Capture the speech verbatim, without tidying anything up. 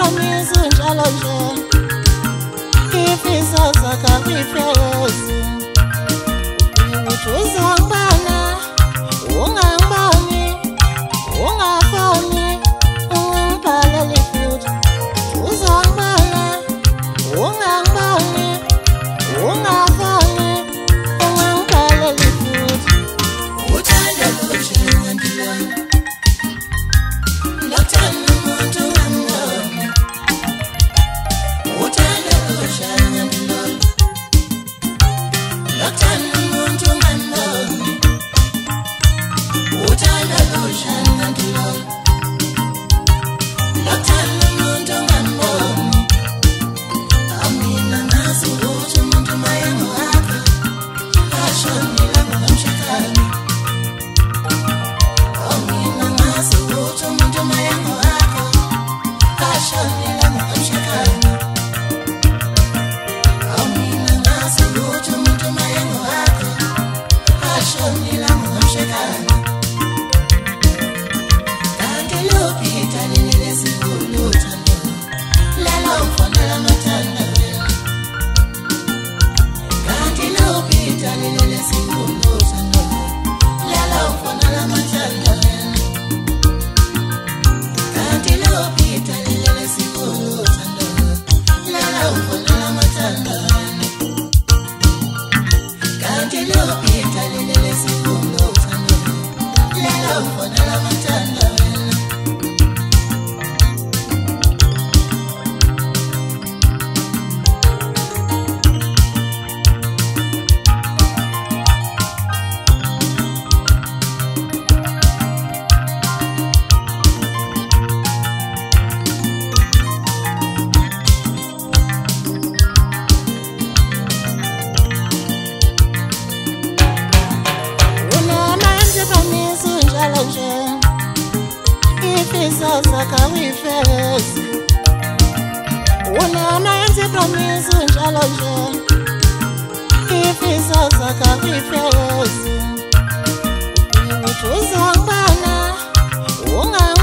promise njalo nje ifiso zakho ifezi uthi uzangibona ungangiboni ungafoni ungibhalele futhi uzangibona ungangiboni ungafoni ungibhalele futhi uthanda lokushela ndilona Lothanda umuntu ngangiboni uthanda lokushela ndilona Lothanda umuntu ngangiboni uthanda lokushela ndilona Lothanda umuntu ngangiboni amina nazi ukuthi umuntu mayengo wakho ashonile ngamshekani amina nazi ukuthi umuntu mayengo wakho ashonile ngamshekani amina nazi ukuthi umuntu mayengo wakho ashonile ngamshekani kanti lupita lilele sikhulu uthando lala ufonela mathanda kanti lupita lilele sikhulu uthando lala ufonela mathanda kanti lupita lilele sikhulu uthando lala ufonela mathanda kanti lupita lilele sikhulu uthando lala ufonela mathanda Ifiso zakho ifezi unamenze promise njalo nje ifiso zakho ifezi uthi uzangibona unga